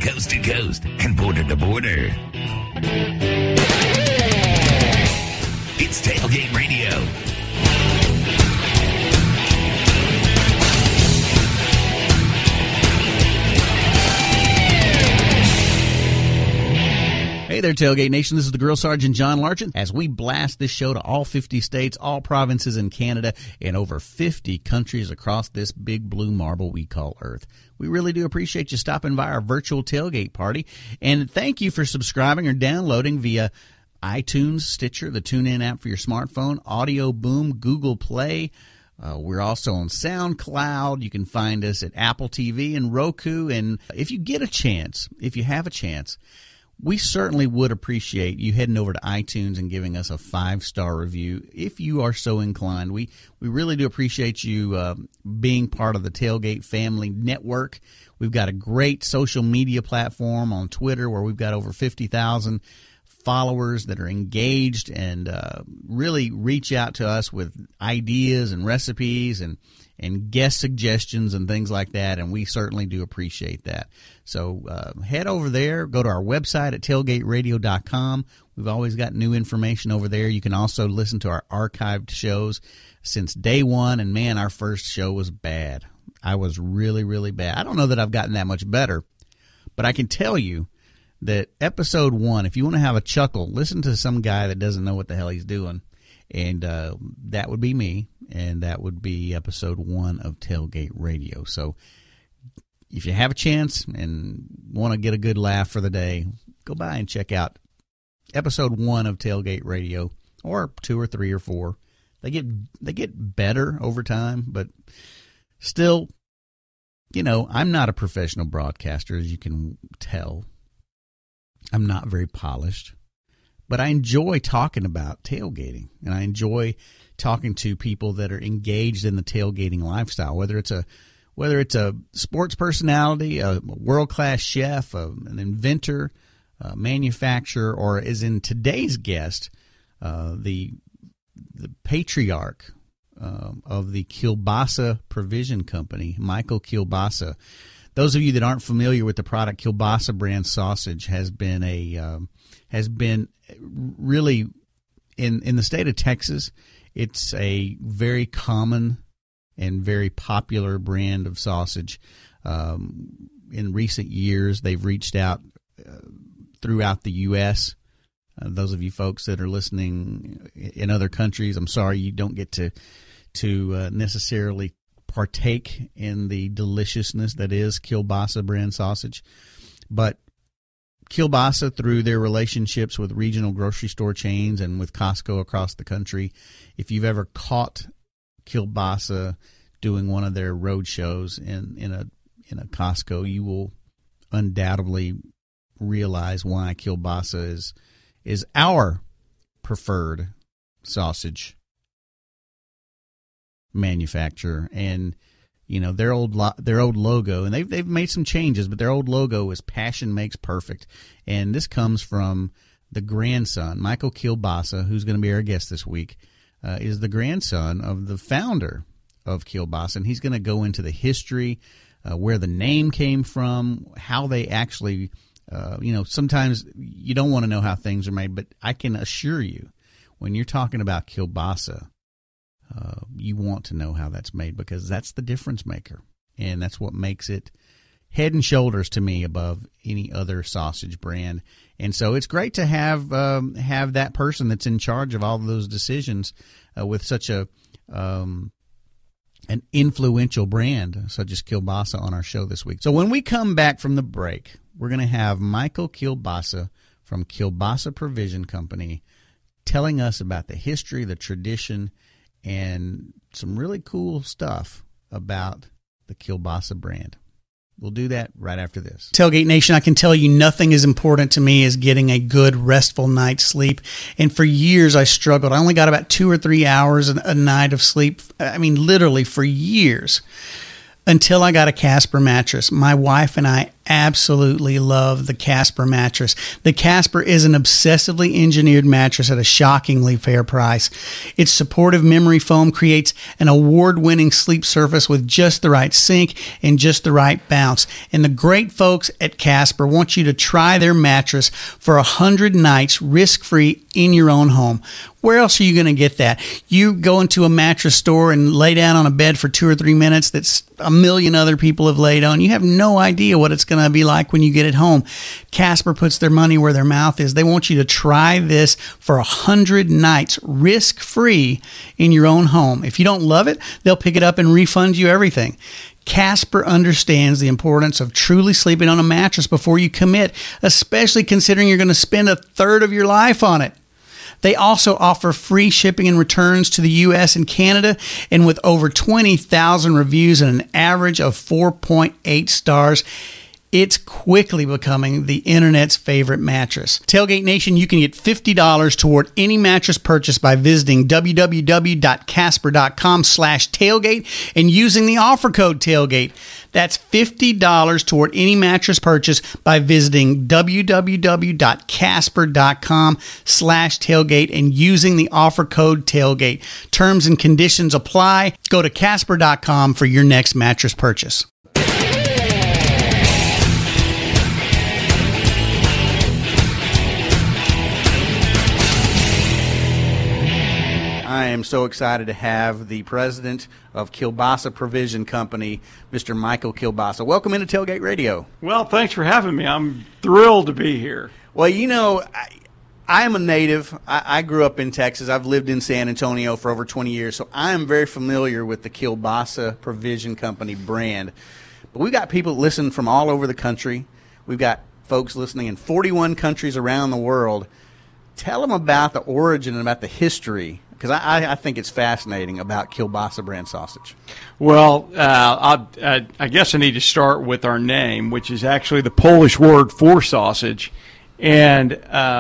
coast to coast and border to border. It's Tailgate Radio. Hey there, Tailgate Nation. This is the Grill Sergeant John Largent as we blast this show to all 50 states, all provinces in Canada, and over 50 countries across this big blue marble we call Earth. We really do appreciate you stopping by our virtual tailgate party, and thank you for subscribing or downloading via iTunes, Stitcher, the TuneIn app for your smartphone, Audio Boom, Google Play. We're also on SoundCloud. You can find us at Apple TV and Roku, and if you get a chance, if you have a chance, we certainly would appreciate you heading over to iTunes and giving us a 5-star review if you are so inclined. We really do appreciate you being part of the Tailgate Family Network. We've got a great social media platform on Twitter where we've got over 50,000 followers that are engaged and really reach out to us with ideas and recipes and guest suggestions and things like that, and we certainly do appreciate that. So head over there, go to our website at tailgateradio.com. We've always got new information over there. You can also listen to our archived shows since day one, and man, our first show was bad. I was really, really bad. I don't know that I've gotten that much better, but I can tell you that episode 1, if you want to have a chuckle, listen to some guy that doesn't know what the hell he's doing. And that would be me, and that would be episode 1 of Tailgate Radio. So if you have a chance and want to get a good laugh for the day, go by and check out episode 1 of Tailgate Radio, or 2 or 3 or 4. They get better over time, but still, you know, I'm not a professional broadcaster, as you can tell. I'm not very polished. But I enjoy talking about tailgating, and I enjoy talking to people that are engaged in the tailgating lifestyle, whether it's a sports personality, a world-class chef, an inventor, a manufacturer, or as in today's guest, the patriarch of the Kielbasa Provision Company, Michael Kielbasa. Those of you that aren't familiar with the product, Kielbasa brand sausage has been really in the state of Texas. It's a very common and very popular brand of sausage. In recent years, they've reached out throughout the U.S. Those of you folks that are listening in other countries, I'm sorry you don't get to necessarily partake in the deliciousness that is Kielbasa brand sausage. But Kielbasa, through their relationships with regional grocery store chains and with Costco across the country, if you've ever caught Kielbasa doing one of their road shows in a Costco, you will undoubtedly realize why Kielbasa is our preferred sausage manufacturer. And you know, their old logo, and they've made some changes, but their old logo is "Passion Makes Perfect," and this comes from the grandson, Michael Kielbasa, who's going to be our guest this week. Is the grandson of the founder of Kielbasa, and he's going to go into the history, where the name came from, how they actually, sometimes you don't want to know how things are made, but I can assure you, when you're talking about Kielbasa, you want to know how that's made, because that's the difference maker, and that's what makes it head and shoulders to me above any other sausage brand. And so it's great to have that person that's in charge of all of those decisions with such an influential brand such as Kielbasa on our show this week. So when we come back from the break, we're going to have Michael Kielbasa from Kielbasa Provision Company telling us about the history, the tradition, and some really cool stuff about the Kielbasa brand. We'll do that right after this. Tailgate Nation, I can tell you nothing as important to me as getting a good, restful night's sleep. And for years I struggled. I only got about 2 or 3 hours a night of sleep. I mean, literally for years. Until I got a Casper mattress. My wife and I absolutely love the Casper mattress. The Casper is an obsessively engineered mattress at a shockingly fair price. Its supportive memory foam creates an award-winning sleep surface with just the right sink and just the right bounce. And the great folks at Casper want you to try their mattress for 100 nights risk-free in your own home. Where else are you going to get that? You go into a mattress store and lay down on a bed for 2 or 3 minutes that's a million other people have laid on. You have no idea what it's going to be like when you get it home. Casper puts their money where their mouth is. They want you to try this for 100 nights risk-free in your own home. If you don't love it, they'll pick it up and refund you everything. Casper understands the importance of truly sleeping on a mattress before you commit, especially considering you're going to spend a third of your life on it. They also offer free shipping and returns to the U.S. and Canada, and with over 20,000 reviews and an average of 4.8 stars, it's quickly becoming the internet's favorite mattress. Tailgate Nation, you can get $50 toward any mattress purchase by visiting www.casper.com/tailgate and using the offer code tailgate. That's $50 toward any mattress purchase by visiting www.casper.com/tailgate and using the offer code tailgate. Terms and conditions apply. Go to casper.com for your next mattress purchase. I am so excited to have the president of Kielbasa Provision Company, Mr. Michael Kielbasa. Welcome into Tailgate Radio. Well, thanks for having me. I'm thrilled to be here. Well, you know, I am a native. I grew up in Texas. I've lived in San Antonio for over 20 years, so I am very familiar with the Kielbasa Provision Company brand. But we've got people that listen from all over the country. We've got folks listening in 41 countries around the world. Tell them about the origin and about the history, because I think it's fascinating about Kielbasa brand sausage. Well, I guess I need to start with our name, which is actually the Polish word for sausage. And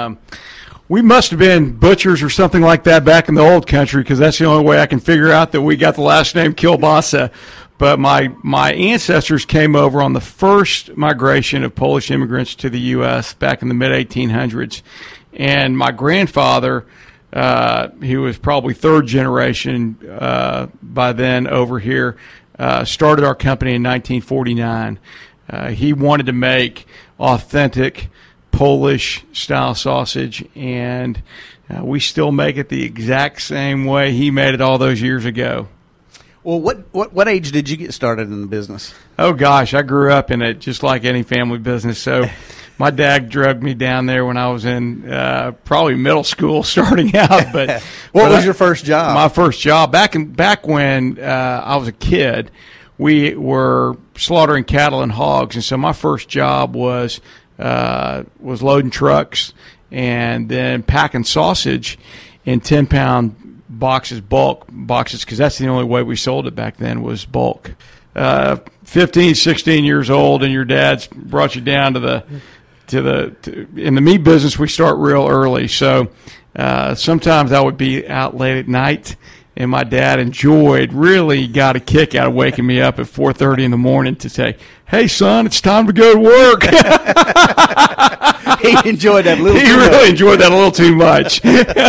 we must have been butchers or something like that back in the old country, because that's the only way I can figure out that we got the last name Kielbasa. But my ancestors came over on the first migration of Polish immigrants to the U.S. back in the mid-1800s. And my grandfather, he was probably third generation by then over here, started our company in 1949. He wanted to make authentic Polish-style sausage, and we still make it the exact same way he made it all those years ago. Well, what age did you get started in the business? Oh, gosh, I grew up in it just like any family business, so my dad drugged me down there when I was in probably middle school starting out. But what was your first job? My first job back when I was a kid, we were slaughtering cattle and hogs, and so my first job was loading trucks and then packing sausage in 10-pound bulk boxes, because that's the only way we sold it back then was bulk. 15, 16 years old, and your dad's brought you down in the meat business. We start real early, so sometimes I would be out late at night, and my dad really got a kick out of waking me up at 4:30 in the morning to say, "Hey son, it's time to go to work." He enjoyed that a little. He really enjoyed that a little too much.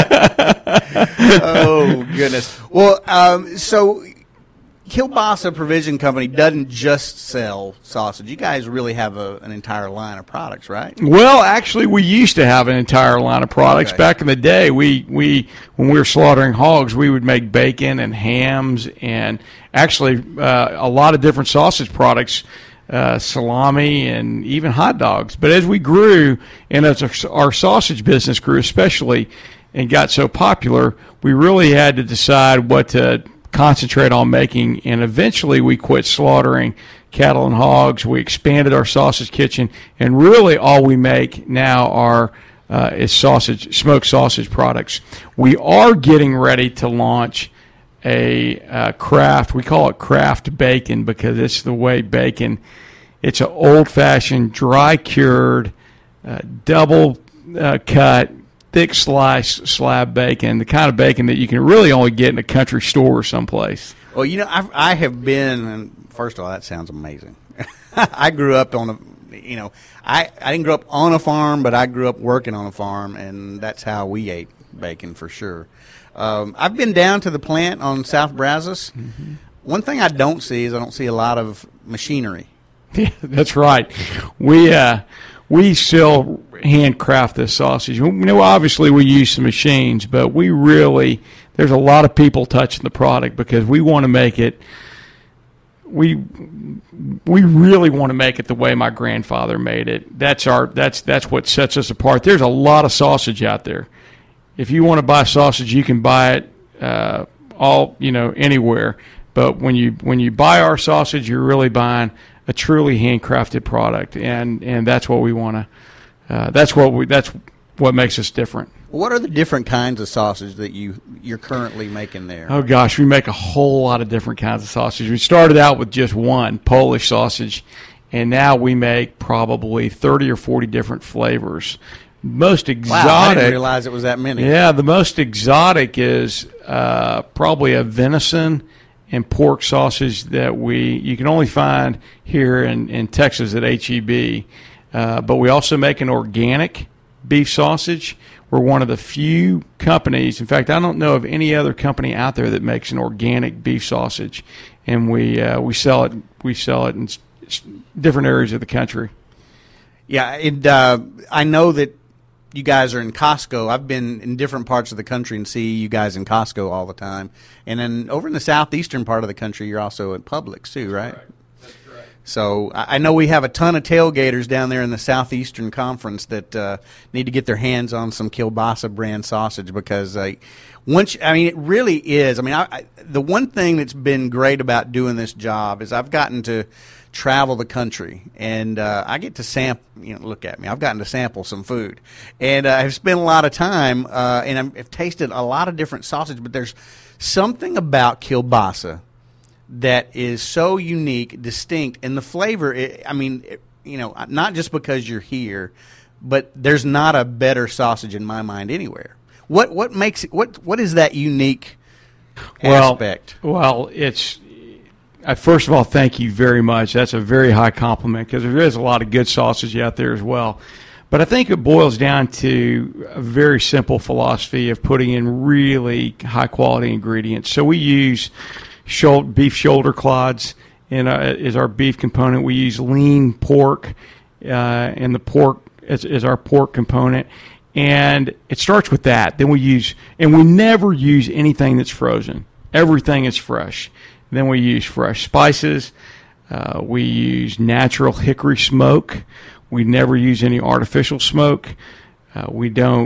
Oh goodness. Well, so Kielbasa Provision Company doesn't just sell sausage. You guys really have an entire line of products, right? Well, actually, we used to have an entire line of products. Okay. Back in the day, when we were slaughtering hogs, we would make bacon and hams and actually a lot of different sausage products, salami and even hot dogs. But as we grew, and as our sausage business grew especially and got so popular, we really had to decide what to concentrate on making, and eventually we quit slaughtering cattle and hogs. We expanded our sausage kitchen, and really all we make now is smoked sausage products. We are getting ready to launch a craft. We call it craft bacon because it's the way bacon. It's an old-fashioned, dry-cured, double cut, thick slice slab bacon, the kind of bacon that you can really only get in a country store or someplace. Well, you know, I have been, and first of all, that sounds amazing. I grew up I didn't grow up on a farm, but I grew up working on a farm, and that's how we ate bacon for sure. I've been down to the plant on South Brazos. Mm-hmm. One thing I don't see is I don't see a lot of machinery. Yeah, that's right. We still handcraft this sausage. Obviously we use some machines, but there's a lot of people touching the product because we want to make it. We really want to make it the way my grandfather made it. That's what sets us apart. There's a lot of sausage out there. If you want to buy sausage, you can buy it anywhere. But when you buy our sausage, you're really buying a truly handcrafted product, and that's what we want to. That's what makes us different. What are the different kinds of sausage that you're currently making there? Oh gosh, we make a whole lot of different kinds of sausage. We started out with just one Polish sausage, and now we make probably 30 or 40 different flavors. Most exotic. Wow, I didn't realize it was that many. Yeah, the most exotic is probably a venison and pork sausage that you can only find here in Texas at H-E-B. But we also make an organic beef sausage. We're one of the few companies. In fact, I don't know of any other company out there that makes an organic beef sausage, and we sell it. We sell it in different areas of the country. Yeah, I know that you guys are in Costco. I've been in different parts of the country and see you guys in Costco all the time. And then over in the southeastern part of the country, you're also at Publix too, right? That's correct. So I know we have a ton of tailgaters down there in the Southeastern Conference that need to get their hands on some Kielbasa brand sausage because it really is. I mean, the one thing that's been great about doing this job is I've gotten to travel the country, and I get to sample. Look at me. I've gotten to sample some food, and I've spent a lot of time, and I've tasted a lot of different sausage. But there's something about kielbasa that is so unique, distinct, and the flavor. Not just because you're here, but there's not a better sausage in my mind anywhere. What makes it? What is that unique aspect? Well, it's. First of all, thank you very much. That's a very high compliment because there is a lot of good sausage out there as well. But I think it boils down to a very simple philosophy of putting in really high-quality ingredients. So we use beef shoulder clods is our beef component. We use lean pork, and the pork is our pork component. And it starts with that. Then we never use anything that's frozen. Everything is fresh. Then we use fresh spices. We use natural hickory smoke. We never use any artificial smoke. We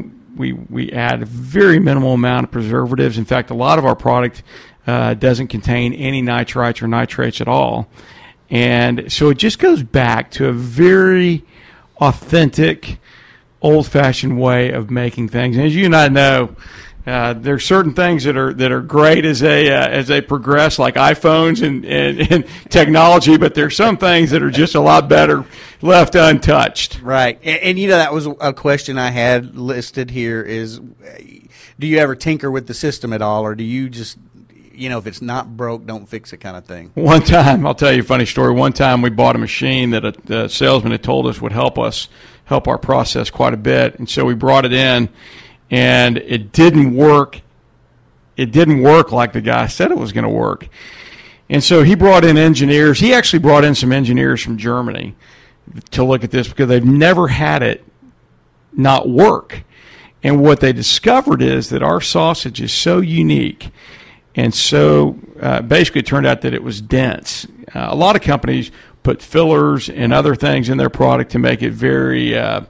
add a very minimal amount of preservatives. In fact, a lot of our product doesn't contain any nitrites or nitrates at all. And so it just goes back to a very authentic, old-fashioned way of making things. And as you and I know, there are certain things that are great as they progress, like iPhones and technology, but there's some things that are just a lot better left untouched. Right, and that was a question I had listed here: is do you ever tinker with the system at all, or do you just if it's not broke, don't fix it kind of thing? One time, I'll tell you a funny story. One time, we bought a machine that a salesman had told us would help our process quite a bit, and so we brought it in. And it didn't work. It didn't work like the guy said it was going to work. And so he brought in engineers. He actually brought in some engineers from Germany to look at this because they've never had it not work. And what they discovered is that our sausage is so unique. And so basically it turned out that it was dense. A lot of companies put fillers and other things in their product to make it very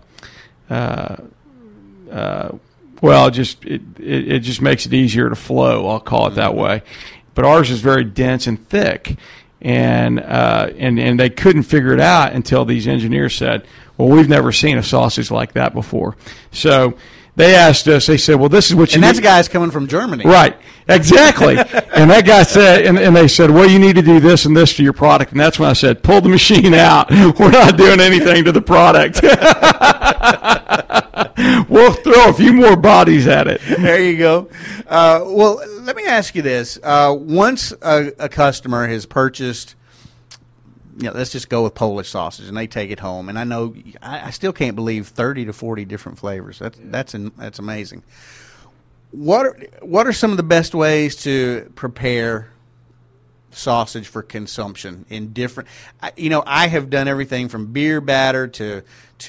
it just makes it easier to flow. I'll call it that way. But ours is very dense and thick, and they couldn't figure it out until these engineers said, "Well, we've never seen a sausage like that before." So they asked us. They said, "Well, this is what you." And that's guys coming from Germany, right? Exactly. And that guy said, and they said, "Well, you need to do this and this to your product." And that's when I said, "Pull the machine out. We're not doing anything to the product." We'll throw a few more bodies at it. There you go. Well, let me ask you this. Once a customer has purchased let's just go with Polish sausage, and they take it home. And I know I still can't believe 30 to 40 different flavors. That's amazing. What are some of the best ways to prepare sausage for consumption in different? I have done everything from beer batter to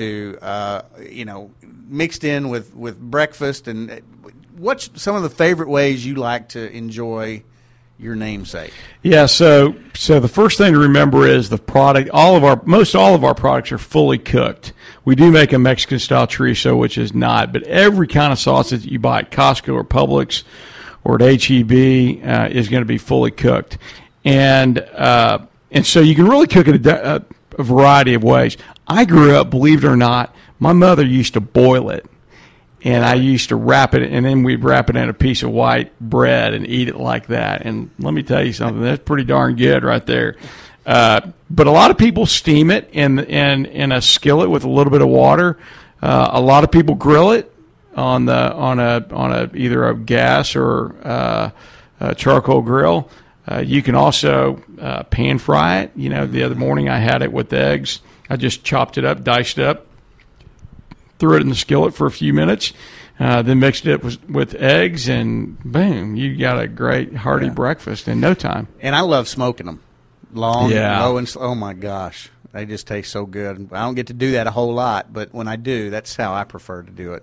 mixed in with breakfast. And what's some of the favorite ways you like to enjoy your namesake? Yeah, so the first thing to remember is the product. Most all of our products are fully cooked. We do make a Mexican style chorizo, which is not, but every kind of sausage that you buy at Costco or Publix or at HEB is going to be fully cooked, and so you can really cook it a variety of ways. I grew up, believe it or not, my mother used to boil it. And I used to wrap it, and then we'd wrap it in a piece of white bread and eat it like that. And let me tell you something, that's pretty darn good right there. But a lot of people steam it in a skillet with a little bit of water. A lot of people grill it on either a gas or a charcoal grill. You can also pan fry it. The other morning I had it with eggs. I just chopped it up, diced it up, threw it in the skillet for a few minutes, then mixed it with eggs, and boom, you got a great hearty breakfast in no time. And I love smoking them. Low and slow. Oh, my gosh. They just taste so good. I don't get to do that a whole lot, but when I do, that's how I prefer to do it.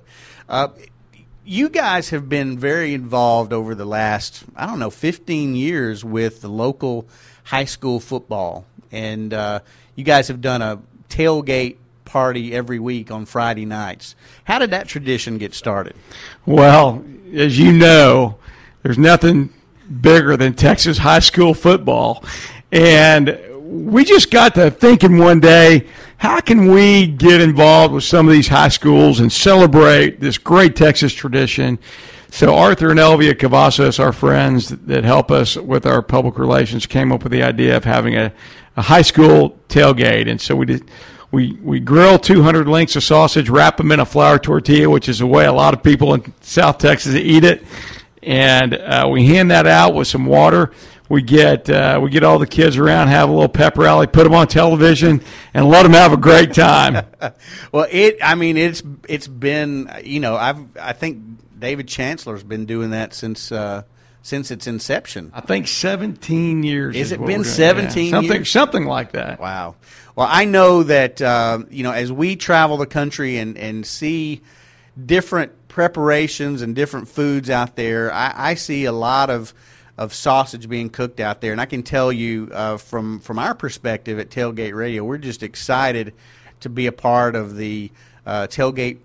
You guys have been very involved over the last, 15 years with the local high school football. And you guys have done a tailgate party every week on Friday nights. How did that tradition get started? Well, as you know, there's nothing bigger than Texas high school football. And we just got to thinking one day, how can we get involved with some of these high schools and celebrate this great Texas tradition? So Arthur and Elvia Cavazos, our friends that help us with our public relations, came up with the idea of having a high school tailgate. And so we grill 200 links of sausage, wrap them in a flour tortilla, which is the way a lot of people in South Texas eat it, and we hand that out with some water. We get all the kids around, have a little pep rally, put them on television, and let them have a great time. Well, it's been, I think David Chancellor's been doing that since its inception. I think 17 years. Has it been 17 years? Something like that. Wow. Well, I know that, as we travel the country and see different preparations and different foods out there, I see a lot of sausage being cooked out there. And I can tell you from our perspective at Tailgate Radio, we're just excited to be a part of the Tailgate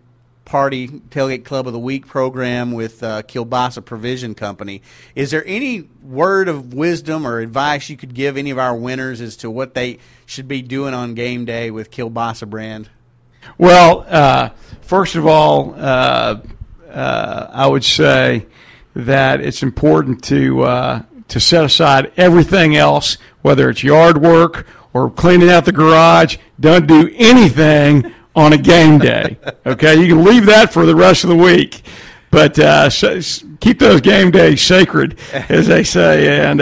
Club of the Week program with Kielbasa Provision Company. Is there any word of wisdom or advice you could give any of our winners as to what they should be doing on game day with Kielbasa brand? Well, first of all, I would say that it's important to set aside everything else, whether it's yard work or cleaning out the garage. Don't do anything on a game day. Okay, you can leave that for the rest of the week, but keep those game days sacred, as they say. And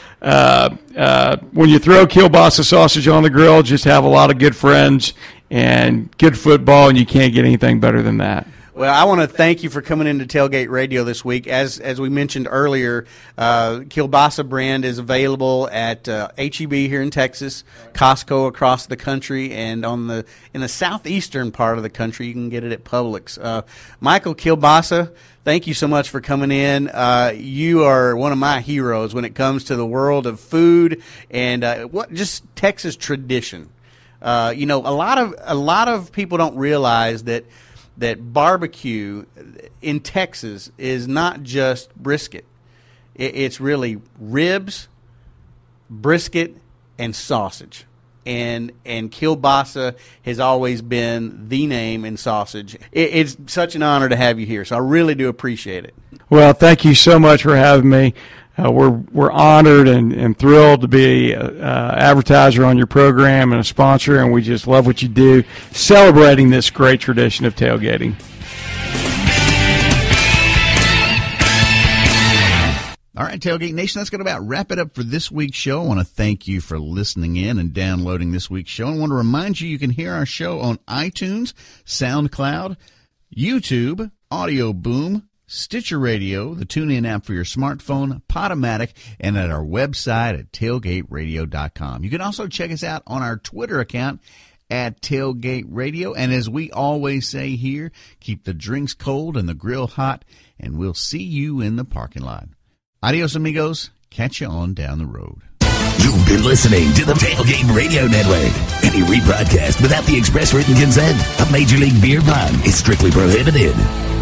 when you throw kielbasa sausage on the grill, just have a lot of good friends and good football, and you can't get anything better than that. Well, I want to thank you for coming into Tailgate Radio this week. As we mentioned earlier, Kielbasa brand is available at HEB here in Texas, Costco across the country, and in the southeastern part of the country, you can get it at Publix. Michael Kielbasa, thank you so much for coming in. You are one of my heroes when it comes to the world of food and just Texas tradition. A lot of people don't realize that barbecue in Texas is not just brisket. It's really ribs, brisket, and sausage. And Kielbasa has always been the name in sausage. It's such an honor to have you here, so I really do appreciate it. Well, thank you so much for having me. We're honored and thrilled to be an advertiser on your program and a sponsor, and we just love what you do, celebrating this great tradition of tailgating. All right, Tailgate Nation, that's going to about wrap it up for this week's show. I want to thank you for listening in and downloading this week's show. I want to remind you can hear our show on iTunes, SoundCloud, YouTube, Audio Boom, Stitcher Radio, the TuneIn app for your smartphone, Podomatic, and at our website at tailgateradio.com. You can also check us out on our Twitter account at Tailgate Radio. And as we always say here, keep the drinks cold and the grill hot, and we'll see you in the parking lot. Adios, amigos. Catch you on down the road. You've been listening to the Tailgate Radio Network. Any rebroadcast without the express written consent of Major League Beer Pong is strictly prohibited.